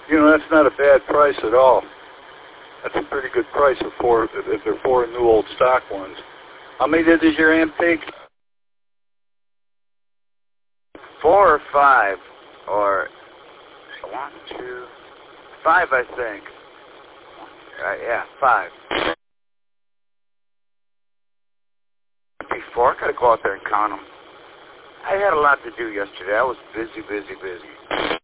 You know, that's not a bad price at all. That's a pretty good price if they're four new old stock ones. How many does your amp take? 4 or 5, or 1, 2, 5, I think. Yeah, 5. Before, I gotta go out there and count them. I had a lot to do yesterday. I was busy.